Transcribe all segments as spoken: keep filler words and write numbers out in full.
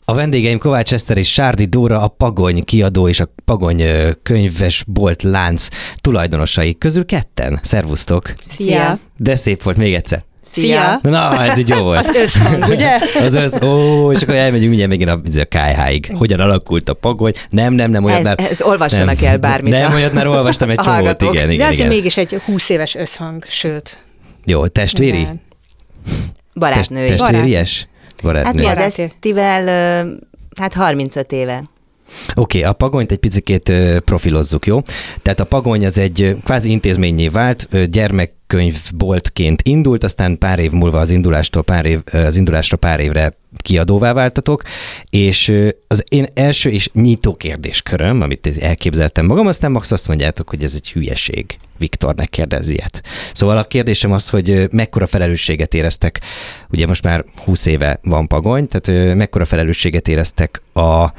A vendégeim Kovács Eszter és Sárdi Dóra, a Pagony kiadó és a Pagony könyvesbolt lánc tulajdonosai közül ketten. Szervusztok! Szia! De szép volt, még egyszer. Szia! Na, ez így jó volt. Az összhang, ugye? Az össz, ó, és akkor elmegyünk mindjárt megint a, a ká há ig. Hogyan alakult a Pagony? Nem, nem, nem, olyat ez, már... Ez olvassanak el bármit. Nem, olyat már olvastam egy csomót, igen, igen. De azért igen. mégis egy húsz éves összhang, sőt. Jó, testvéri? Igen. Barátnői. Test, testvéries? Hát Barátnő. mi az Baráti. Esztivel, hát harmincöt éve. Oké, okay, a Pagonyt egy picikét profilozzuk, jó? Tehát a Pagony az egy kvázi intézménnyé vált, gyermekkönyvboltként indult, aztán pár év múlva az indulástól pár év, az indulásra pár évre kiadóvá váltatok, és az én első és nyitó kérdésköröm, amit elképzeltem magam, aztán max azt mondjátok, hogy ez egy hülyeség. Viktornek kérdez ilyet. Szóval a kérdésem az, hogy mekkora felelősséget éreztek, ugye most már húsz éve van Pagony, tehát mekkora felelősséget éreztek a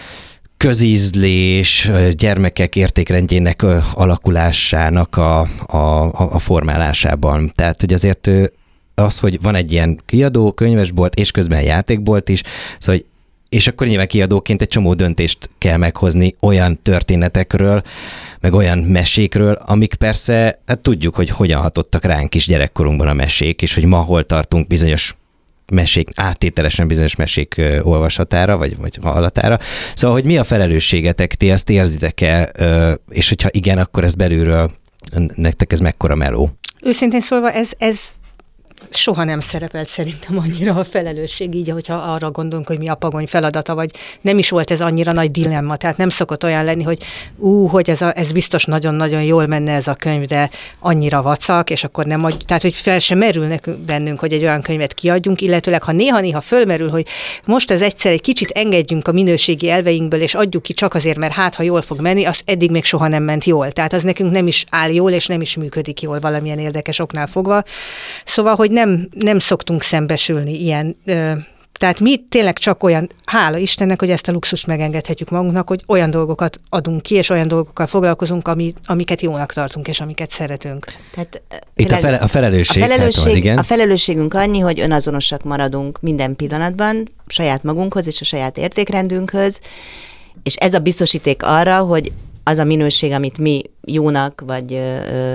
közízlés, gyermekek értékrendjének alakulásának a, a, a formálásában. Tehát, hogy azért az, hogy van egy ilyen kiadó, könyvesbolt, és közben játékbolt is, szóval, és akkor nyilván kiadóként egy csomó döntést kell meghozni olyan történetekről, meg olyan mesékről, amik persze, hát tudjuk, hogy hogyan hatottak ránk is gyerekkorunkban a mesék, és hogy ma hol tartunk bizonyos mesék, áttételesen bizonyos mesék olvasatára, vagy, vagy hallatára. Szóval, hogy mi a felelősségetek, ti ezt érzitek-e, és hogyha igen, akkor ez belülről, nektek ez mekkora meló? Őszintén szólva, ez, ez soha nem szerepelt szerintem annyira a felelősség, így, hogyha arra gondolunk, hogy mi a Pagony feladata, vagy nem is volt ez annyira nagy dilemma, tehát nem szokott olyan lenni, hogy ú, hogy ez, a, ez biztos nagyon-nagyon jól menne ez a könyv, de annyira vacak, és akkor nem adj, tehát hogy fel sem merülnek bennünk, hogy egy olyan könyvet kiadjunk, illetőleg ha néha-néha fölmerül, hogy most ez egyszer egy kicsit engedjünk a minőségi elveinkből, és adjuk ki csak azért, mert hát, ha jól fog menni, az eddig még soha nem ment jól. Tehát az nekünk nem is áll jól, és nem is működik jól valamilyen érdekes oknál fogva. Szóval, hogy nem, nem szoktunk szembesülni ilyen, ö, tehát mi tényleg csak olyan, hála Istennek, hogy ezt a luxust megengedhetjük magunknak, hogy olyan dolgokat adunk ki, és olyan dolgokkal foglalkozunk, ami, amiket jónak tartunk, és amiket szeretünk. Tehát, Itt a, fele, a felelősség. A, felelősség hát van, igen. a felelősségünk annyi, hogy önazonosak maradunk minden pillanatban, saját magunkhoz és a saját értékrendünkhöz, és ez a biztosíték arra, hogy az a minőség, amit mi jónak, vagy ö,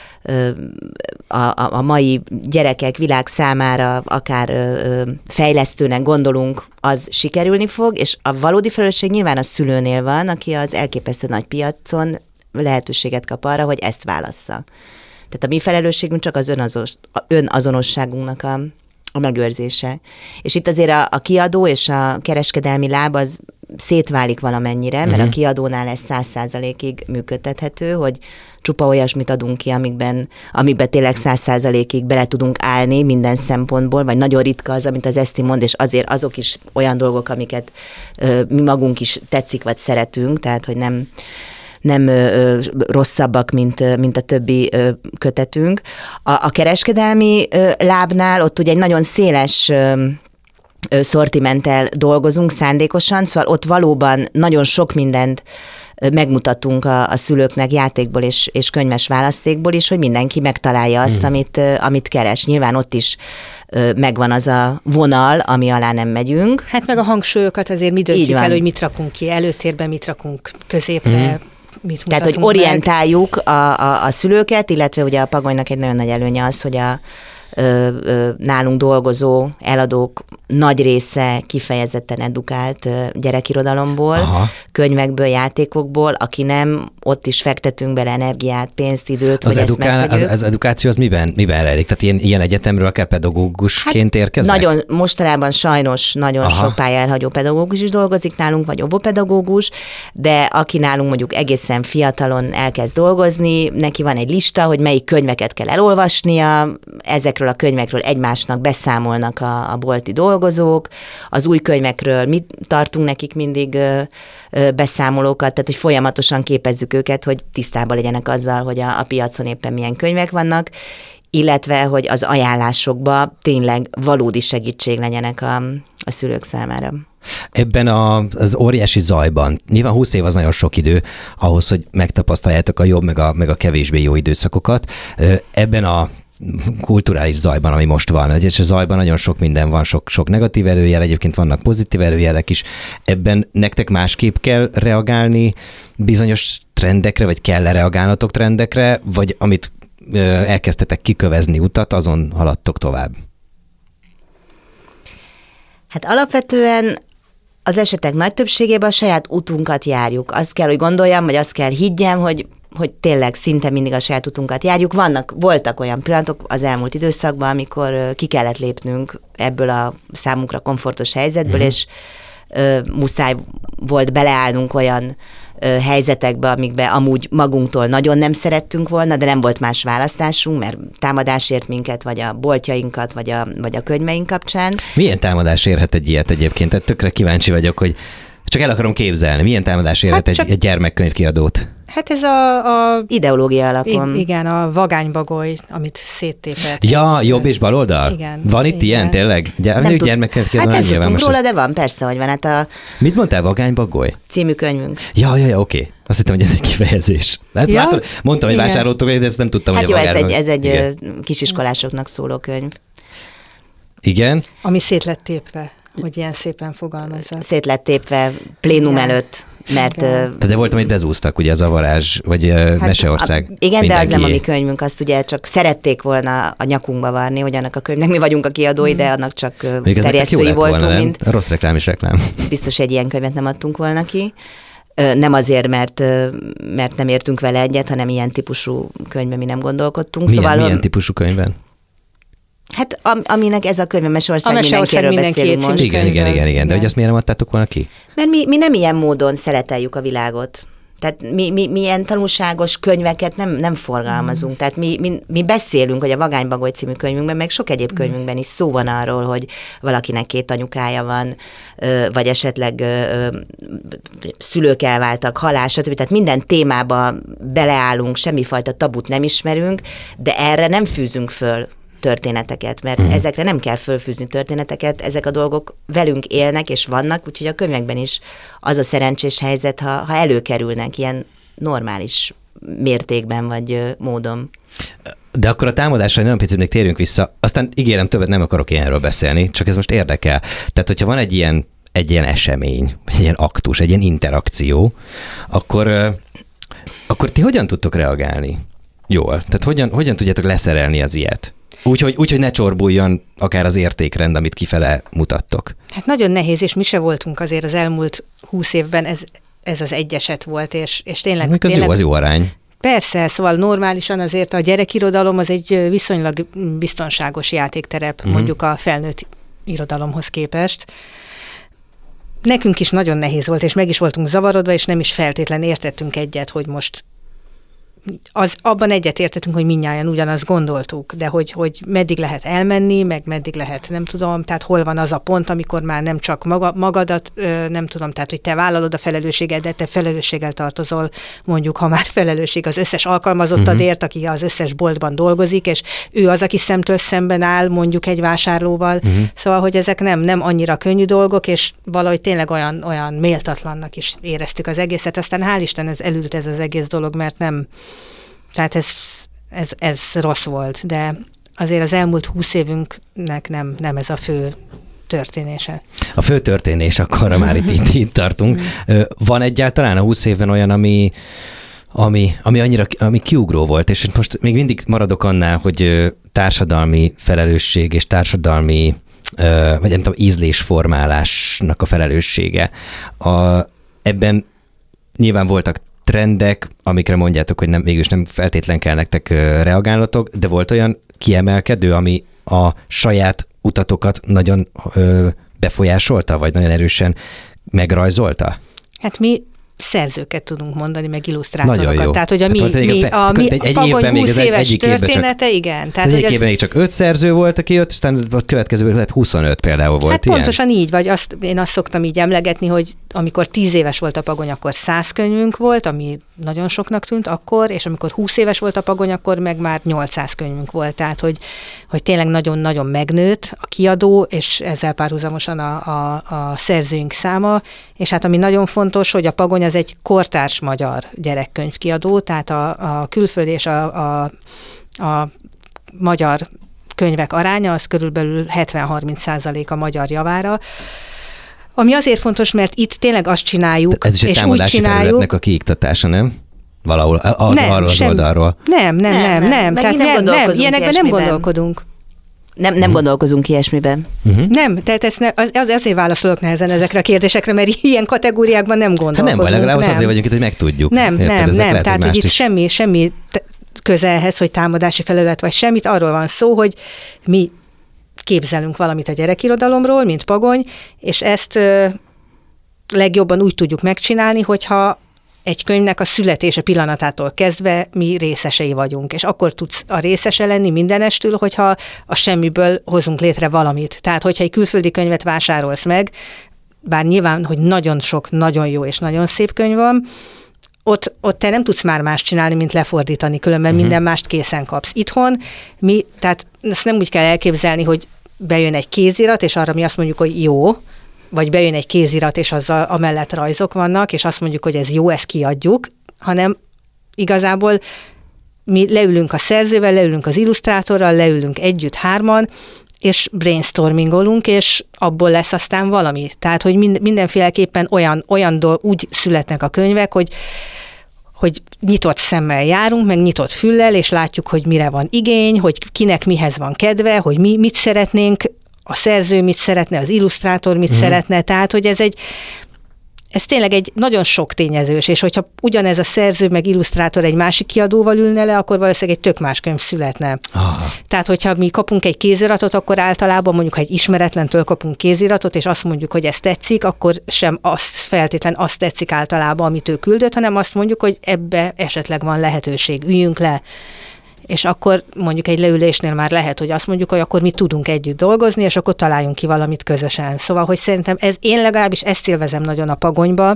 A, a, a mai gyerekek világ számára akár ö, fejlesztőnek gondolunk, az sikerülni fog, és a valódi felelősség nyilván a szülőnél van, aki az elképesztő nagy piacon lehetőséget kap arra, hogy ezt válassza. Tehát a mi felelősségünk csak az önazos, önazonosságunknak a, a megőrzése. És itt azért a, a kiadó és a kereskedelmi láb az szétválik valamennyire, mert uh-huh. a kiadónál ez száz százalékig működtethető, hogy csupa olyasmit adunk ki, amikben, amikben tényleg száz százalékig bele tudunk állni minden szempontból, vagy nagyon ritka az, amit az Eszti mond, és azért azok is olyan dolgok, amiket ö, mi magunk is tetszik, vagy szeretünk, tehát, hogy nem, nem ö, rosszabbak, mint, mint a többi ö, kötetünk. A, a kereskedelmi ö, lábnál ott ugye egy nagyon széles ö, szortimenttel dolgozunk szándékosan, szóval ott valóban nagyon sok mindent megmutatunk a, a szülőknek játékból és, és könyves választékból is, hogy mindenki megtalálja azt, mm. amit, amit keres. Nyilván ott is megvan az a vonal, ami alá nem megyünk. Hát meg a hangsúlyokat azért mi döntjük el, hogy mit rakunk ki előtérben, mit rakunk középre, mm. mit Tehát, hogy orientáljuk a, a, a szülőket, illetve ugye a Pagonynak egy nagyon nagy előnye az, hogy a Ö, ö, nálunk dolgozó eladók nagy része kifejezetten edukált ö, gyerekirodalomból, Aha. könyvekből, játékokból, aki nem, ott is fektetünk bele energiát, pénzt, időt, az hogy edukál, ezt megtegyük. Az, az edukáció az miben, miben rejlik? Tehát ilyen, ilyen egyetemről akár pedagógusként hát érkeznek? Nagyon, mostanában sajnos nagyon Aha. sok pálya elhagyó pedagógus is dolgozik nálunk, vagy óvópedagógus, de aki nálunk mondjuk egészen fiatalon elkezd dolgozni, neki van egy lista, hogy melyik könyveket kell elolvasnia, ezekről a könyvekről egymásnak beszámolnak a, a bolti dolgozók, az új könyvekről mit tartunk nekik mindig ö, ö, beszámolókat, tehát hogy folyamatosan képezzük őket, hogy tisztában legyenek azzal, hogy a, a piacon éppen milyen könyvek vannak, illetve, hogy az ajánlásokba tényleg valódi segítség legyenek a, a szülők számára. Ebben a, az óriási zajban, nyilván húsz év az nagyon sok idő ahhoz, hogy megtapasztaljátok a jobb, meg a, meg a kevésbé jó időszakokat. Ebben a kulturális zajban, ami most van. És a zajban nagyon sok minden van, sok, sok negatív előjel, egyébként vannak pozitív előjelek is. Ebben nektek másképp kell reagálni bizonyos trendekre, vagy kell reagálnatok trendekre, vagy amit elkezdtetek kikövezni utat, azon haladtok tovább? Hát alapvetően az esetek nagy többségében a saját utunkat járjuk. Azt kell, hogy gondoljam, vagy azt kell higgyem, hogy, hogy tényleg szinte mindig a saját utunkat járjuk. Vannak, voltak olyan pillanatok az elmúlt időszakban, amikor ki kellett lépnünk ebből a számunkra komfortos helyzetből, mm. és ö, muszáj volt beleállnunk olyan ö, helyzetekbe, amikbe amúgy magunktól nagyon nem szerettünk volna, de nem volt más választásunk, mert támadás ért minket, vagy a boltjainkat, vagy a, vagy a könyveink kapcsán. Milyen támadás érhet egy ilyet egyébként? Tehát tökre kíváncsi vagyok, hogy csak el akarom képzelni, milyen támadás érhet hát egy, egy gyermekkönyvkiadót? Hát ez a... a ideológia alapon. Igen, a vagánybagoly, amit széttépett. Ja, jobb és bal oldal? Igen. Van itt igen. ilyen tényleg? Gy- nem gyermekkönyvkiadó. Hát ezt tudtunk róla, de van, persze, hogy van. Hát a... Mit mondtál, vagánybagoly? Című könyvünk. Ja, ja, ja, oké. Azt hittem, hogy ez egy kifejezés. Hát, ja? látod, mondtam, hogy vásároltok, de ezt nem tudtam, hát hogy jó, a ez egy, ez egy igen. kisiskolásoknak szóló könyv. Igen? Ami szét lett tépve, hogy ilyen szépen fogalmazza. Szét lett tépve plénum igen. előtt. Mert, de, de volt, amit bezúztak, ugye az Avarázs, vagy hát, Meseország. A, igen, mindenki. De az nem a mi könyvünk, azt ugye csak szerették volna a nyakunkba varni, hogy annak a könyvnek mi vagyunk a kiadói, mm. de annak csak mondjuk terjesztői voltunk. Volna, mint, rossz reklám is reklám. Biztos egy ilyen könyvet nem adtunk volna ki. Nem azért, mert, mert nem értünk vele egyet, hanem ilyen típusú könyvben mi nem gondolkodtunk. Milyen, szóval, milyen típusú könyvben? Hát am, aminek ez a könyv, a Meseország, a Meseország mindenkiről beszélünk most. Igen, igen, igen, igen, de hogy azt miért nem adtátok volna ki? Mert mi, mi nem ilyen módon szeleteljük a világot. Tehát mi, mi, mi ilyen tanulságos könyveket nem, nem forgalmazunk. Mm. Tehát mi, mi, mi beszélünk, hogy a Vagánybagoly című könyvünkben, meg sok egyéb könyvünkben is szó van arról, hogy valakinek két anyukája van, vagy esetleg szülők elváltak, halál, stb. Tehát minden témába beleállunk, semmifajta tabut nem ismerünk, de erre nem fűzünk föl történeteket, mert mm. ezekre nem kell fölfűzni történeteket, ezek a dolgok velünk élnek és vannak, úgyhogy a könyvekben is az a szerencsés helyzet, ha, ha előkerülnek ilyen normális mértékben vagy módon. De akkor a támadásra nagyon picit még térjünk vissza, aztán ígérem, többet nem akarok ilyenről beszélni, csak ez most érdekel. Tehát, hogyha van egy ilyen, egy ilyen esemény, egy ilyen aktus, egy ilyen interakció, akkor, akkor ti hogyan tudtok reagálni? Jól. Tehát hogyan, hogyan tudjátok leszerelni az ilyet? Úgyhogy úgy, hogy ne csorbuljon akár az értékrend, amit kifele mutattok. Hát nagyon nehéz, és mi se voltunk azért az elmúlt húsz évben, ez, ez az egy eset volt, és, és tényleg... Mikor az tényleg, jó, az jó arány. Persze, szóval normálisan azért a gyerekirodalom az egy viszonylag biztonságos játékterep, uh-huh. mondjuk a felnőtt irodalomhoz képest. Nekünk is nagyon nehéz volt, és meg is voltunk zavarodva, és nem is feltétlen értettünk egyet, hogy most az, abban egyet értettünk, hogy mindnyájan ugyanazt gondoltuk, de hogy, hogy meddig lehet elmenni, meg meddig lehet, nem tudom, tehát hol van az a pont, amikor már nem csak maga, magadat, nem tudom, tehát hogy te vállalod a felelősséget, de te felelősséggel tartozol, mondjuk, ha már felelősség az összes alkalmazottadért, uh-huh. aki az összes boltban dolgozik, és ő az, aki szemtől szemben áll, mondjuk egy vásárlóval, uh-huh. szóval, hogy ezek nem, nem annyira könnyű dolgok, és valahogy tényleg olyan, olyan méltatlannak is éreztük az egészet, aztán hál' Isten ez elült ez az egész dolog, mert nem Tehát ez, ez, ez rossz volt, de azért az elmúlt húsz évünknek nem, nem ez a fő történése. A fő történés, akkor már itt, itt, itt tartunk. Van egyáltalán a húsz évben olyan, ami, ami, ami annyira ami kiugró volt, és most még mindig maradok annál, hogy társadalmi felelősség és társadalmi, vagy nem tudom, ízlésformálásnak a felelőssége. A, ebben nyilván voltak trendek, amikre mondjátok, hogy nem, mégis nem feltétlen kell nektek reagálnotok, de volt olyan kiemelkedő, ami a saját utatokat nagyon ö, befolyásolta, vagy nagyon erősen megrajzolta? Hát mi szerzőket tudunk mondani, meg illusztrátorokat. Tehát, hogy a mi, hát, mi, a, mi egy, egy Pagony húsz éves története, csak, igen. Tehát, egy évben még csak öt szerző volt, aki jött, aztán a következőben lehet huszonöt például volt. Hát ilyen? Pontosan így, vagy azt, én azt szoktam így emlegetni, hogy amikor tíz éves volt a Pagony, akkor száz könyvünk volt, ami nagyon soknak tűnt akkor, és amikor húsz éves volt a Pagony, akkor meg már nyolcszáz könyvünk volt. Tehát, hogy, hogy tényleg nagyon-nagyon megnőtt a kiadó, és ezzel párhuzamosan a, a, a szerzőink száma, és hát ami nagyon fontos, hogy a Pagony az egy kortárs magyar gyerekkönyvkiadó, tehát a, a külföldi és a, a, a magyar könyvek aránya, az körülbelül hetven-harminc százalék a magyar javára. Ami azért fontos, mert itt tényleg azt csináljuk, ez is egy és úgy támadási csináljuk. felületnek a kiiktatása, nem? Valahol, az, nem, arról az sem, oldalról. Nem, nem, nem, nem. nem. Tehát nem, nem, ilyenekben nem gondolkodunk. Nem, nem uh-huh. gondolkozunk ilyesmiben. Uh-huh. Nem, tehát ezt ne, az, azért válaszolok nehezen ezekre a kérdésekre, mert ilyen kategóriákban nem gondolkodunk. Hát nem baj, legalább az azért vagyunk itt, hogy megtudjuk. Nem, Érted? nem, Ezek nem. lehet, Tehát, hogy, hogy itt semmi, semmi közelhez, hogy támadási felület vagy semmit, arról van szó, hogy mi képzelünk valamit a gyerekirodalomról, mint Pagony, és ezt ö, legjobban úgy tudjuk megcsinálni, hogyha egy könyvnek a születése pillanatától kezdve mi részesei vagyunk, és akkor tudsz a részese lenni mindenestül, hogyha a semmiből hozunk létre valamit. Tehát, hogyha egy külföldi könyvet vásárolsz meg, bár nyilván, hogy nagyon sok, nagyon jó és nagyon szép könyv van, ott, ott te nem tudsz már más csinálni, mint lefordítani, különben uh-huh. minden mást készen kapsz. Itthon mi, tehát ezt nem úgy kell elképzelni, hogy bejön egy kézirat, és arra mi azt mondjuk, hogy jó, vagy bejön egy kézirat, és azzal amellett rajzok vannak, és azt mondjuk, hogy ez jó, ezt kiadjuk, hanem igazából mi leülünk a szerzővel, leülünk az illusztrátorral, leülünk együtt hárman, és brainstormingolunk, és abból lesz aztán valami. Tehát, hogy mind, mindenféleképpen olyan, olyan dolg, úgy születnek a könyvek, hogy hogy nyitott szemmel járunk, meg nyitott füllel, és látjuk, hogy mire van igény, hogy kinek mihez van kedve, hogy mi mit szeretnénk, a szerző mit szeretne, az illusztrátor mit mm. szeretne, tehát, hogy ez egy, ez tényleg egy nagyon sok tényezős, és hogyha ugyanez a szerző meg illusztrátor egy másik kiadóval ülne le, akkor valószínűleg egy tök más könyv születne. Ah. Tehát, hogyha mi kapunk egy kéziratot, akkor általában mondjuk, ha egy ismeretlentől kapunk kéziratot, és azt mondjuk, hogy ez tetszik, akkor sem azt feltétlen azt tetszik általában, amit ő küldött, hanem azt mondjuk, hogy ebbe esetleg van lehetőség, üljünk le. És akkor mondjuk egy leülésnél már lehet, hogy azt mondjuk, hogy akkor mi tudunk együtt dolgozni, és akkor találjunk ki valamit közösen. Szóval, hogy szerintem ez, én legalábbis ezt élvezem nagyon a Pagonyba,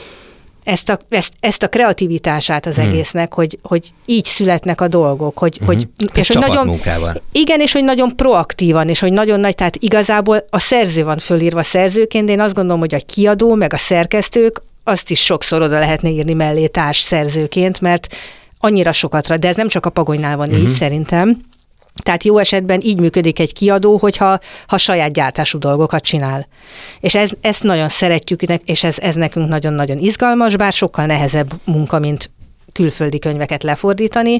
ezt a, ezt, ezt a kreativitását az hmm. egésznek, hogy, hogy így születnek a dolgok, hogy, hmm. hogy és hogy nagyon, igen, és hogy nagyon proaktívan, és hogy nagyon nagy, tehát igazából a szerző van fölírva szerzőként, de én azt gondolom, hogy a kiadó, meg a szerkesztők azt is sokszor oda lehetne írni mellé társ szerzőként, mert annyira sokat, de ez nem csak a Pagonynál van uh-huh. így szerintem. Tehát jó esetben így működik egy kiadó, hogyha ha saját gyártású dolgokat csinál. És ez, ezt nagyon szeretjük, és ez, ez nekünk nagyon-nagyon izgalmas, bár sokkal nehezebb munka, mint külföldi könyveket lefordítani,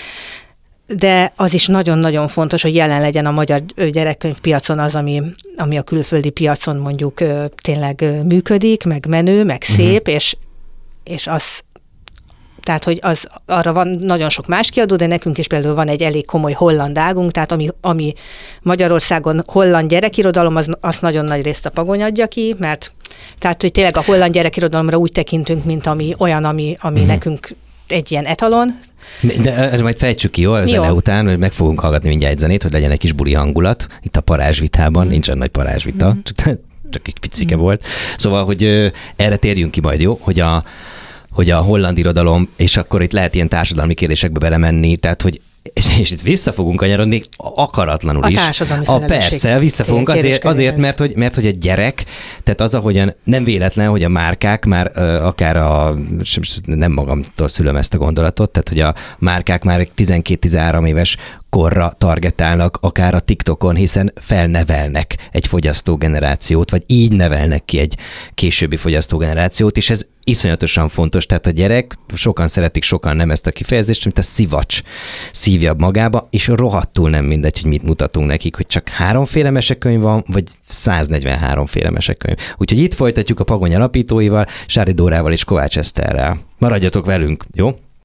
de az is nagyon-nagyon fontos, hogy jelen legyen a magyar gyerekkönyvpiacon az, ami, ami a külföldi piacon mondjuk tényleg működik, meg menő, meg szép, uh-huh. és, és az tehát, hogy az, arra van nagyon sok más kiadó, de nekünk is például van egy elég komoly holland águnk, tehát ami, ami Magyarországon holland gyerekirodalom, az, azt nagyon nagy részt a Pagony adja ki, mert tehát, hogy tényleg a holland gyerekirodalomra úgy tekintünk, mint ami olyan, ami, ami uh-huh. nekünk egy ilyen etalon. De majd fejtsük ki, jó, a zene után, hogy meg fogunk hallgatni mindjárt egy zenét, hogy legyen egy kis buli hangulat. Itt a parázsvitában, uh-huh. nincsen nagy parázsvita, uh-huh. csak, csak egy picike uh-huh. volt. Szóval, hogy ö, erre térjünk ki majd, jó, hogy a hogy a holland irodalom, és akkor itt lehet ilyen társadalmi kérdésekbe belemenni, tehát, hogy és, és itt vissza fogunk kanyarodni akaratlanul a is. társadalmi a Persze, vissza fogunk azért, azért mert, hogy, mert hogy a gyerek, tehát az, ahogyan nem véletlen, hogy a márkák már uh, akár a, nem magamtól szülöm ezt a gondolatot, tehát hogy a márkák már tizenkét-tizenhárom éves korra targetálnak, akár a TikTokon, hiszen felnevelnek egy fogyasztógenerációt, vagy így nevelnek ki egy későbbi fogyasztógenerációt, és ez iszonyatosan fontos, tehát a gyerek, sokan szeretik, sokan nem ezt a kifejezést, mint a szivacs szívja magába, és rohadtul nem mindegy, hogy mit mutatunk nekik, hogy csak háromféle mesekönyv van, vagy száznegyvenhárom féle mesekönyv. Úgyhogy itt folytatjuk a Pagony alapítóival, Sári Dórával és Kovács Eszterrel. Maradjatok velünk, jó?